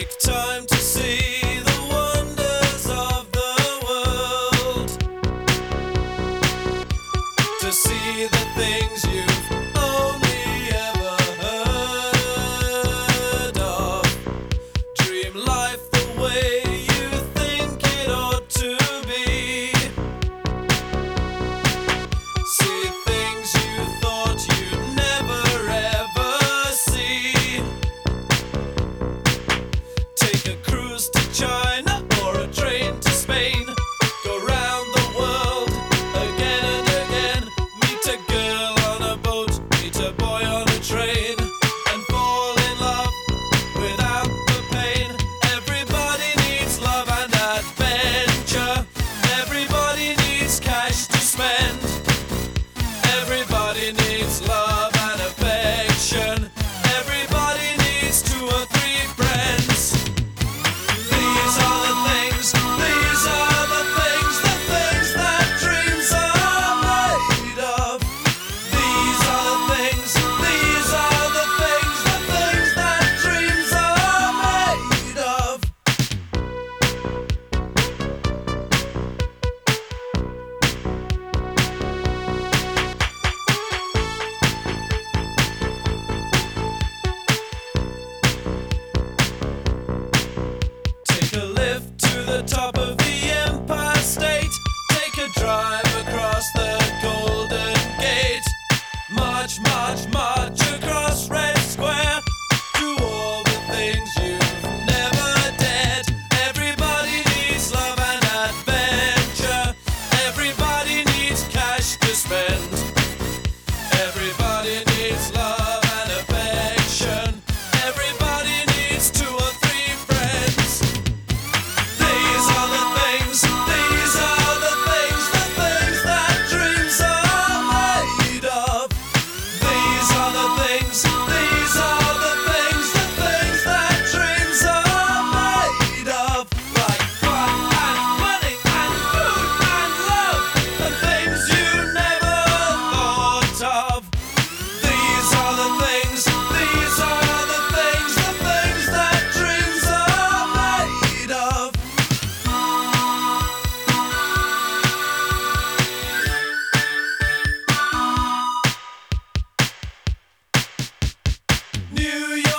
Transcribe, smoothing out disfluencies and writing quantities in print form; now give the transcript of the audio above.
Take time to see the wonders of the world, to see the things you've only ever heard of. Dream life the way you think it ought to be. See things you thought you'd never ever see. Take a cruise to China or a train to Spain. Go round the world again and again. Meet a girl on a boat, meet a boy on a train, and fall in love without the pain. Everybody needs love and adventure. Everybody needs cash to spend. Everybody needs love and affection. Everybody needs 2 or 3 friends. These are the things that dreams are made of. These are the things that dreams are made of. Take a lift to the top of the Empire State. Take a drive across the Golden Gate. March, march, march across Red Square. Do all the things you've never dared. Everybody needs love and adventure. Everybody needs cash to spend. Everybody needs love and affection. Everybody needs 2 or 3 friends. These are the things that dreams are made of. These are the things that dreams are made of. Like fun and money and food and love and things you never thought of. These are the things that dreams are made of. New York